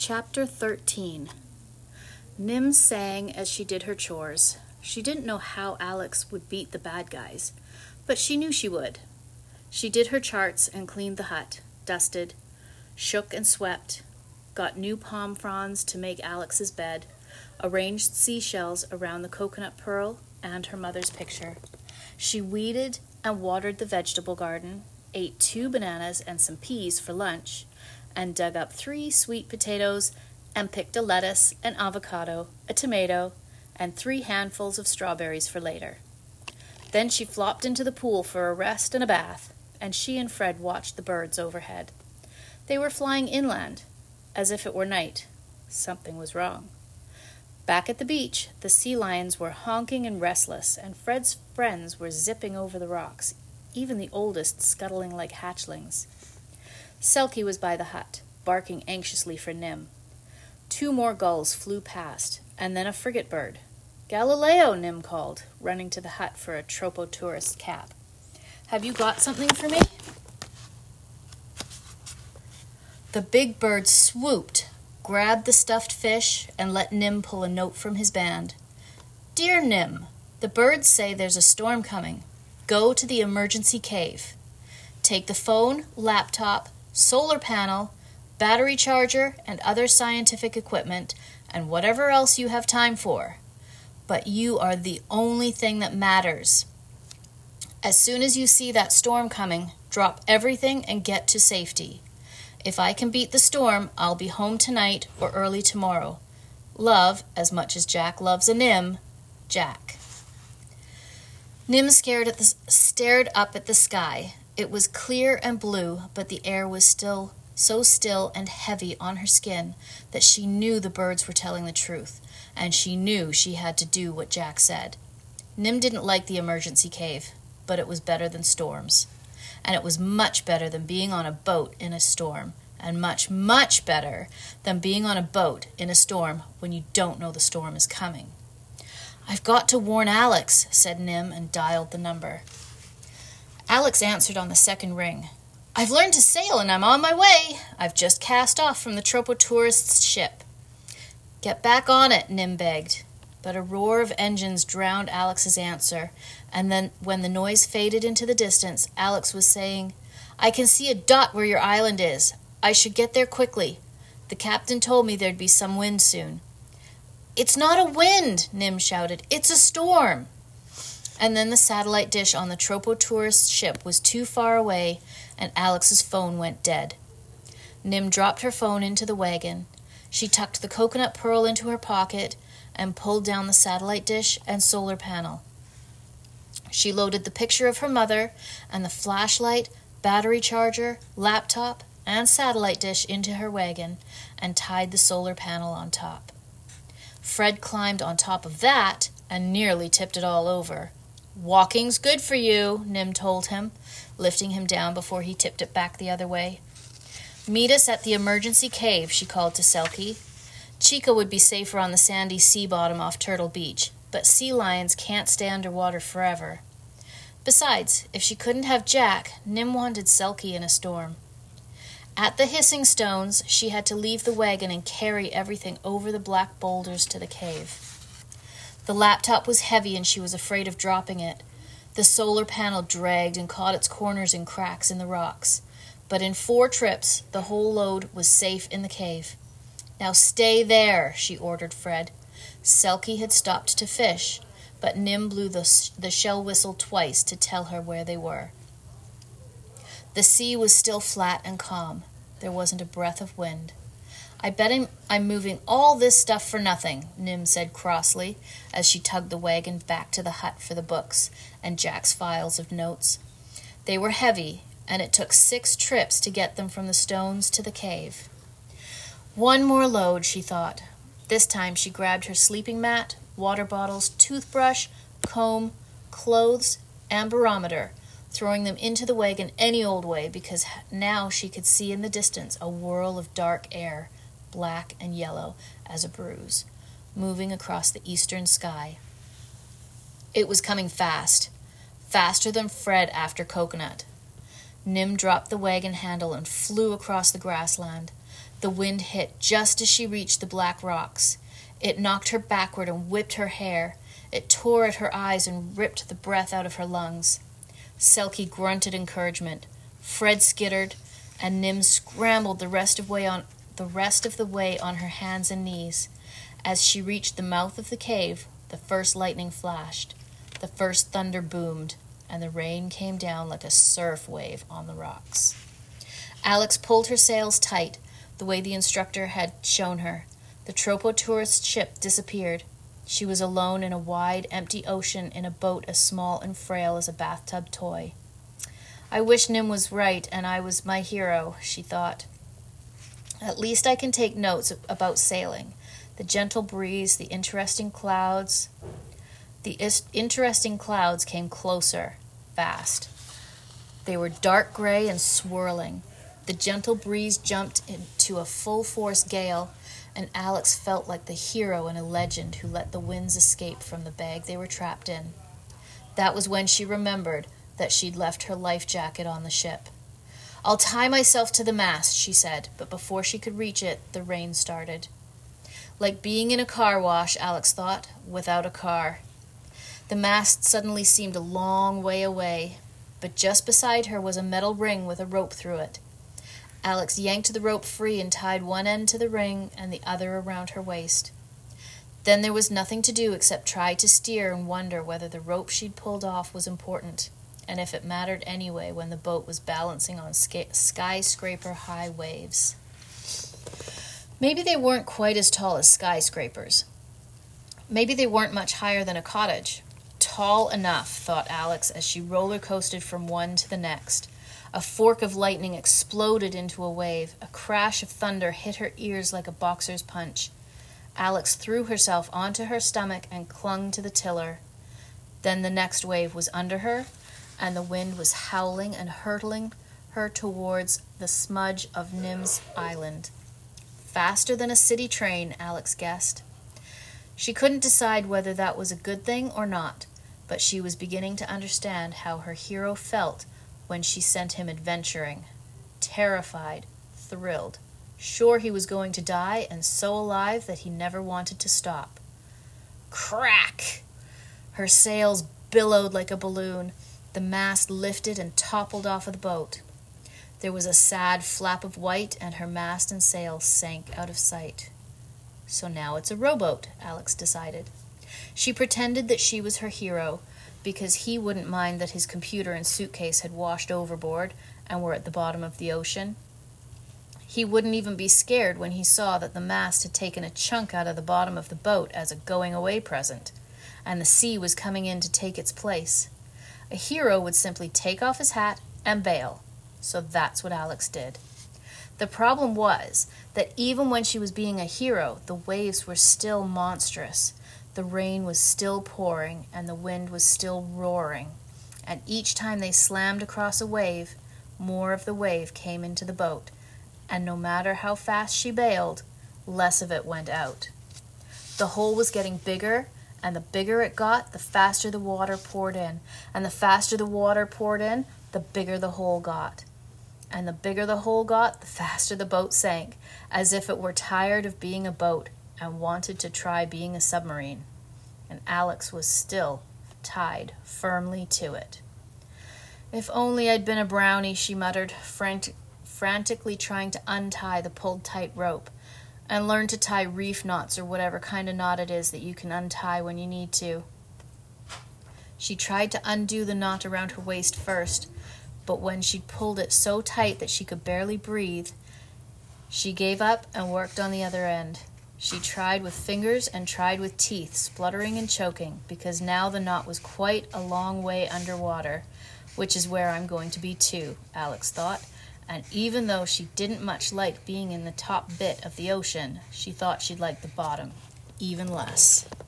Chapter 13. Nim sang as she did her chores. She didn't know how Alex would beat the bad guys, but she knew she would. She did her charts and cleaned the hut, dusted, shook and swept, got new palm fronds to make Alex's bed, arranged seashells around the coconut pearl and her mother's picture. She weeded and watered the vegetable garden, ate 2 bananas and some peas for lunch, and dug up 3 sweet potatoes and picked a lettuce, an avocado, a tomato, and 3 handfuls of strawberries for later. Then she flopped into the pool for a rest and a bath, and she and Fred watched the birds overhead. They were flying inland, as if it were night. Something was wrong. Back at the beach, the sea lions were honking and restless, and Fred's friends were zipping over the rocks, even the oldest scuttling like hatchlings. Selkie was by the hut, barking anxiously for Nim. 2 more gulls flew past, and then a frigate bird. "Galileo," Nim called, running to the hut for a tropo-tourist cap. "Have you got something for me?" The big bird swooped, grabbed the stuffed fish, and let Nim pull a note from his band. "Dear Nim, the birds say there's a storm coming. Go to the emergency cave. Take the phone, laptop, solar panel, battery charger, and other scientific equipment, and whatever else you have time for. But you are the only thing that matters. As soon as you see that storm coming, drop everything and get to safety. If I can beat the storm, I'll be home tonight or early tomorrow. Love, as much as Jack loves a Nim, Jack." Nim stared up at the sky. It was clear and blue, but the air was still so still and heavy on her skin that she knew the birds were telling the truth, and she knew she had to do what Jack said. Nim didn't like the emergency cave, but it was better than storms. And it was much better than being on a boat in a storm, and much, much better than being on a boat in a storm when you don't know the storm is coming. "I've got to warn Alex," said Nim, and dialed the number. Alex answered on the second ring. "I've learned to sail and I'm on my way. I've just cast off from the tropo-tourist's ship." "Get back on it," Nim begged. But a roar of engines drowned Alex's answer, and then when the noise faded into the distance, Alex was saying, "I can see a dot where your island is. I should get there quickly. The captain told me there'd be some wind soon." "It's not a wind," Nim shouted. "It's a storm." And then the satellite dish on the tropo-tourist ship was too far away, and Alex's phone went dead. Nim dropped her phone into the wagon. She tucked the coconut pearl into her pocket and pulled down the satellite dish and solar panel. She loaded the picture of her mother and the flashlight, battery charger, laptop, and satellite dish into her wagon and tied the solar panel on top. Fred climbed on top of that and nearly tipped it all over. "Walking's good for you," Nim told him, lifting him down before he tipped it back the other way. "Meet us at the emergency cave," she called to Selkie. Chica would be safer on the sandy sea bottom off Turtle Beach, but sea lions can't stay underwater forever. Besides, if she couldn't have Jack, Nim wanted Selkie in a storm. At the hissing stones, she had to leave the wagon and carry everything over the black boulders to the cave. The laptop was heavy and she was afraid of dropping it. The solar panel dragged and caught its corners in cracks in the rocks. But in 4 trips, the whole load was safe in the cave. "Now stay there," she ordered Fred. Selkie had stopped to fish, but Nim blew the shell whistle twice to tell her where they were. The sea was still flat and calm. There wasn't a breath of wind. "I bet I'm moving all this stuff for nothing," Nim said crossly, as she tugged the wagon back to the hut for the books and Jack's files of notes. They were heavy, and it took 6 trips to get them from the stones to the cave. One more load, she thought. This time she grabbed her sleeping mat, water bottles, toothbrush, comb, clothes, and barometer, throwing them into the wagon any old way because now she could see in the distance a whirl of dark air, black and yellow as a bruise, moving across the eastern sky. It was coming fast, faster than Fred after Coconut. Nim dropped the wagon handle and flew across the grassland. The wind hit just as she reached the black rocks. It knocked her backward and whipped her hair. It tore at her eyes and ripped the breath out of her lungs. Selkie grunted encouragement. Fred skittered, and Nim scrambled the rest of the way on her hands and knees. As she reached the mouth of the cave, the first lightning flashed, the first thunder boomed, and the rain came down like a surf wave on the rocks. Alex pulled her sails tight, the way the instructor had shown her. The Tropo tourist ship disappeared. She was alone in a wide, empty ocean in a boat as small and frail as a bathtub toy. I wish Nim was right and I was my hero, she thought. At least I can take notes about sailing. The gentle breeze, the interesting clouds. The interesting clouds came closer, fast. They were dark gray and swirling. The gentle breeze jumped into a full-force gale, and Alex felt like the hero in a legend who let the winds escape from the bag they were trapped in. That was when she remembered that she'd left her life jacket on the ship. "I'll tie myself to the mast," she said, but before she could reach it, the rain started. Like being in a car wash, Alex thought, without a car. The mast suddenly seemed a long way away, but just beside her was a metal ring with a rope through it. Alex yanked the rope free and tied one end to the ring and the other around her waist. Then there was nothing to do except try to steer and wonder whether the rope she'd pulled off was important, and if it mattered anyway when the boat was balancing on skyscraper-high waves. Maybe they weren't quite as tall as skyscrapers. Maybe they weren't much higher than a cottage. Tall enough, thought Alex as she roller-coasted from one to the next. A fork of lightning exploded into a wave. A crash of thunder hit her ears like a boxer's punch. Alex threw herself onto her stomach and clung to the tiller. Then the next wave was under her, and the wind was howling and hurtling her towards the smudge of Nim's Island. Faster than a city train, Alex guessed. She couldn't decide whether that was a good thing or not, but she was beginning to understand how her hero felt when she sent him adventuring. Terrified, thrilled, sure he was going to die, and so alive that he never wanted to stop. Crack! Her sails billowed like a balloon. The mast lifted and toppled off of the boat. There was a sad flap of white, and her mast and sails sank out of sight. So now it's a rowboat, Alex decided. She pretended that she was her hero, because he wouldn't mind that his computer and suitcase had washed overboard and were at the bottom of the ocean. He wouldn't even be scared when he saw that the mast had taken a chunk out of the bottom of the boat as a going-away present, and the sea was coming in to take its place. A hero would simply take off his hat and bail. So that's what Alex did. The problem was that even when she was being a hero, the waves were still monstrous. The rain was still pouring, and the wind was still roaring. And each time they slammed across a wave, more of the wave came into the boat, and no matter how fast she bailed, less of it went out. The hole was getting bigger, and the bigger it got, the faster the water poured in. And the faster the water poured in, the bigger the hole got. And the bigger the hole got, the faster the boat sank, as if it were tired of being a boat and wanted to try being a submarine. And Alex was still tied firmly to it. "If only I'd been a brownie," she muttered, frantically trying to untie the pulled-tight rope, and learn to tie reef knots or whatever kind of knot it is that you can untie when you need to. She tried to undo the knot around her waist first, but when she'd pulled it so tight that she could barely breathe, she gave up and worked on the other end. She tried with fingers and tried with teeth, spluttering and choking, because now the knot was quite a long way underwater, which is where I'm going to be too, Alex thought, and even though she didn't much like being in the top bit of the ocean, she thought she'd like the bottom even less.